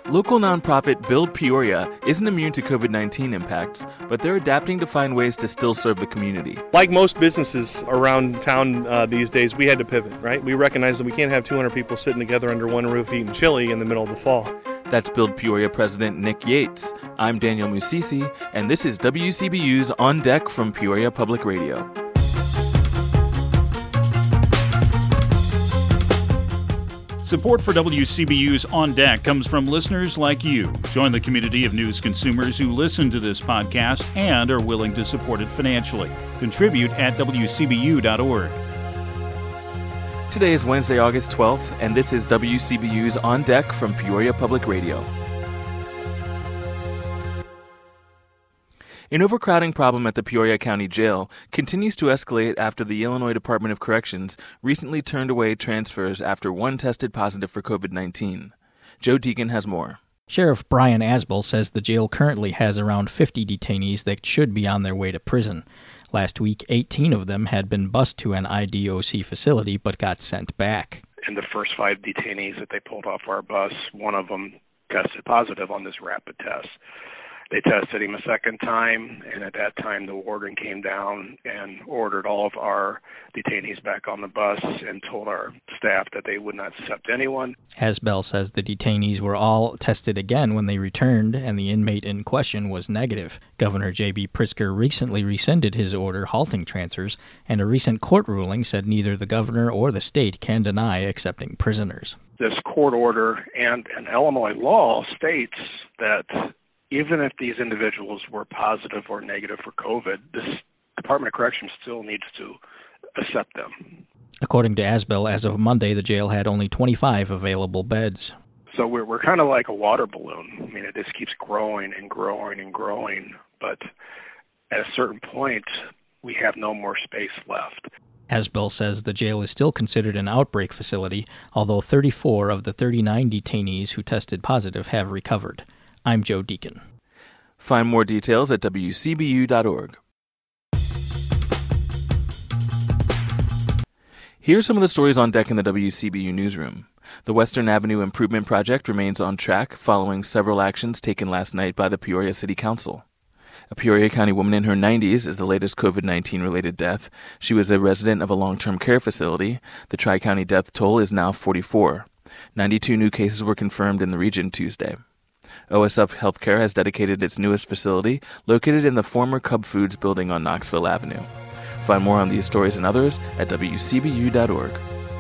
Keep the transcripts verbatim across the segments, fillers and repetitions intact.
Local nonprofit Build Peoria isn't immune to covid nineteen impacts, but they're adapting to find ways to still serve the community. Like most businesses around town uh, these days, we had to pivot, right? We recognize that we can't have two hundred people sitting together under one roof eating chili in the middle of the fall. That's Build Peoria President Nick Yates. I'm Daniel Musisi, and this is W C B U's On Deck from Peoria Public Radio. Support for W C B U's On Deck comes from listeners like you. Join the community of news consumers who listen to this podcast and are willing to support it financially. Contribute at W C B U dot org. Today is Wednesday, August twelfth, and this is W C B U's On Deck from Peoria Public Radio. An overcrowding problem at the Peoria County Jail continues to escalate after the Illinois Department of Corrections recently turned away transfers after one tested positive for covid nineteen. Joe Deacon has more. Sheriff Brian Asbell says the jail currently has around fifty detainees that should be on their way to prison. Last week, eighteen of them had been bused to an I D O C facility but got sent back. In the first five detainees that they pulled off our bus, one of them tested positive on this rapid test. They tested him a second time, and at that time the warden came down and ordered all of our detainees back on the bus and told our staff that they would not accept anyone. Asbell says the detainees were all tested again when they returned, and the inmate in question was negative. Governor J B. Pritzker recently rescinded his order halting transfers, and a recent court ruling said neither the governor or the state can deny accepting prisoners. This court order and, and Illinois law states that even if these individuals were positive or negative for COVID, this Department of Corrections still needs to accept them. According to Asbell, as of Monday, the jail had only twenty-five available beds. So we're we're kind of like a water balloon. I mean, it just keeps growing and growing and growing, but at a certain point, we have no more space left. Asbell says the jail is still considered an outbreak facility, although thirty-four of the thirty-nine detainees who tested positive have recovered. I'm Joe Deacon. Find more details at W C B U dot org. Here are some of the stories on deck in the W C B U newsroom. The Western Avenue Improvement Project remains on track following several actions taken last night by the Peoria City Council. A Peoria County woman in her nineties is the latest covid nineteen related death. She was a resident of a long-term care facility. The Tri-County death toll is now forty-four. ninety-two new cases were confirmed in the region Tuesday. O S F Healthcare has dedicated its newest facility, located in the former Cub Foods building on Knoxville Avenue. Find more on these stories and others at W C B U dot org.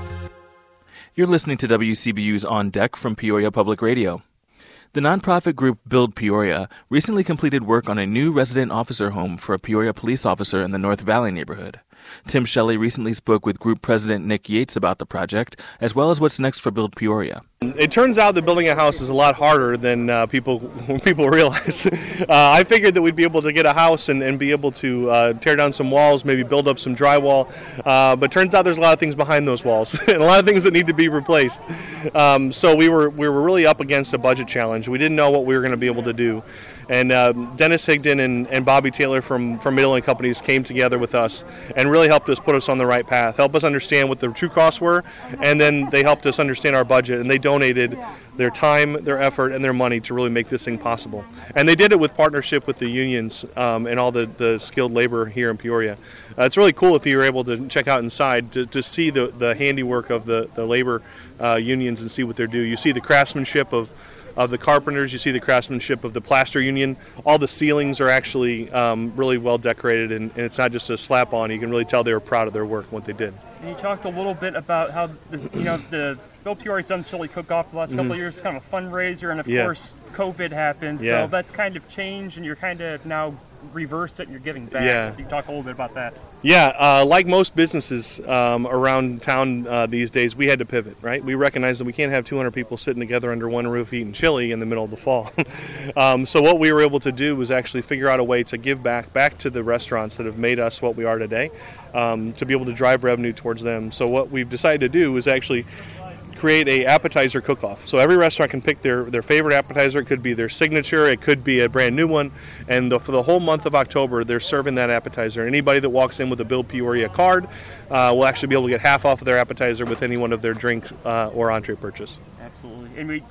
You're listening to W C B U's On Deck from Peoria Public Radio. The nonprofit group Build Peoria recently completed work on a new resident officer home for a Peoria police officer in the North Valley neighborhood. Tim Shelley recently spoke with group president Nick Yates about the project, as well as what's next for Build Peoria. It turns out that building a house is a lot harder than uh, people people realize. uh, I figured that we'd be able to get a house and, and be able to uh, tear down some walls, maybe build up some drywall, uh, but turns out there's a lot of things behind those walls and a lot of things that need to be replaced. Um, so we were we were really up against a budget challenge. We didn't know what we were going to be able to do. And uh, Dennis Higdon and, and Bobby Taylor from, from Mid-Atlantic Companies came together with us and really helped us put us on the right path, help us understand what the true costs were, and then they helped us understand our budget, and they donated their time, their effort, and their money to really make this thing possible. And they did it with partnership with the unions um, and all the, the skilled labor here in Peoria. Uh, it's really cool if you were able to check out inside to, to see the, the handiwork of the, the labor uh, unions and see what they do. You see the craftsmanship of of the carpenters, you see the craftsmanship of the plaster union. All the ceilings are actually um, really well decorated, and, and it's not just a slap on. You can really tell they were proud of their work and what they did. And you talked a little bit about how the, you know the Build Peoria's done chili cook-off the last mm-hmm. couple of years, kind of a fundraiser, and of yeah. course COVID happened, yeah. so that's kind of changed, and you're kind of now reversed it and you're giving back. Yeah. You can talk a little bit about that. Yeah, uh, like most businesses um, around town uh, these days, we had to pivot, right? We recognize that we can't have two hundred people sitting together under one roof eating chili in the middle of the fall. um, so what we were able to do was actually figure out a way to give back back to the restaurants that have made us what we are today, um, to be able to drive revenue towards them. So what we've decided to do is actually create a appetizer cook-off. So every restaurant can pick their, their favorite appetizer. It could be their signature. It could be a brand new one. And the, for the whole month of October, they're serving that appetizer. Anybody that walks in with a Build Peoria card uh, will actually be able to get half off of their appetizer with any one of their drink uh, or entree purchase. Absolutely. And we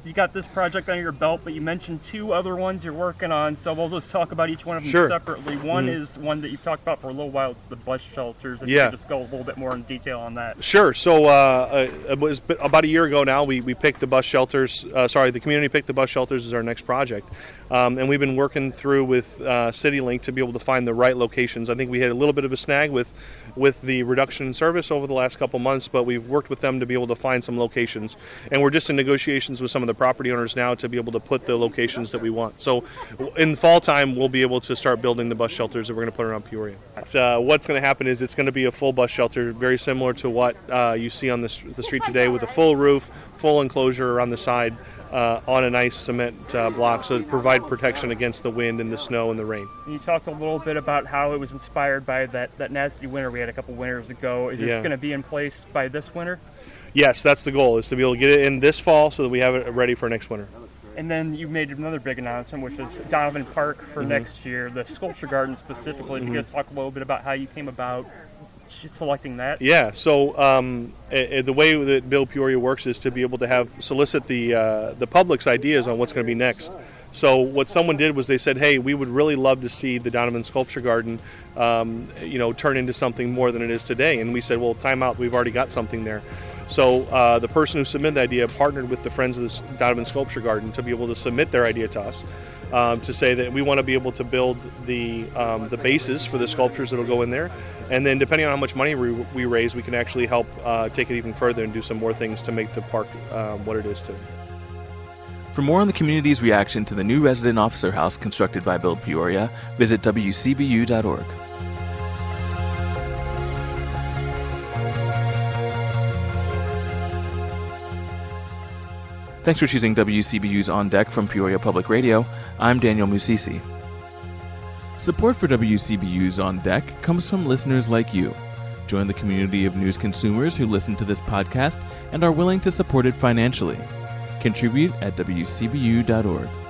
you got this project under your belt, but you mentioned two other ones you're working on, so we'll just talk about each one of them Sure. separately. One Mm-hmm. is one that you've talked about for a little while. It's the bus shelters. If Yeah. you could just go a little bit more in detail on that. Sure. So uh, it was about a year ago now. We, we picked the bus shelters. Uh, sorry, the community picked the bus shelters as our next project, um, and we've been working through with uh, CityLink to be able to find the right locations. I think we had a little bit of a snag with with the reduction in service over the last couple months, but we've worked with them to be able to find some locations, and we're just in negotiations with some of the property owners now to be able to put the locations that we want. So in fall time, we'll be able to start building the bus shelters that we're going to put around Peoria. Uh, what's going to happen is it's going to be a full bus shelter, very similar to what uh, you see on the, the street today, with a full roof, full enclosure around the side, uh, on a nice cement uh, block, so to provide protection against the wind and the snow and the rain. And you talked a little bit about how it was inspired by that, that nasty winter we had a couple winters ago. Is this Yeah. going to be in place by this winter? Yes, that's the goal, is to be able to get it in this fall so that we have it ready for next winter. And then you made another big announcement, which is Donovan Park for Mm-hmm. next year, the sculpture garden specifically. Can you guys talk a little bit about how you came about selecting that? Yeah, so um, uh, the way that Build Peoria works is to be able to have solicit the uh, the public's ideas on what's going to be next. So what someone did was they said, hey, we would really love to see the Donovan Sculpture Garden, um, you know, turn into something more than it is today. And we said, well, time out, we've already got something there. So uh, the person who submitted the idea partnered with the Friends of the Donovan Sculpture Garden to be able to submit their idea to us, um, to say that we want to be able to build the um, the bases for the sculptures that will go in there. And then depending on how much money we, we raise, we can actually help uh, take it even further and do some more things to make the park um, what it is today. For more on the community's reaction to the new resident officer house constructed by Build Peoria, visit W C B U dot org. Thanks for choosing W C B U's On Deck from Peoria Public Radio. I'm Daniel Musisi. Support for W C B U's On Deck comes from listeners like you. Join the community of news consumers who listen to this podcast and are willing to support it financially. Contribute at W C B U dot org.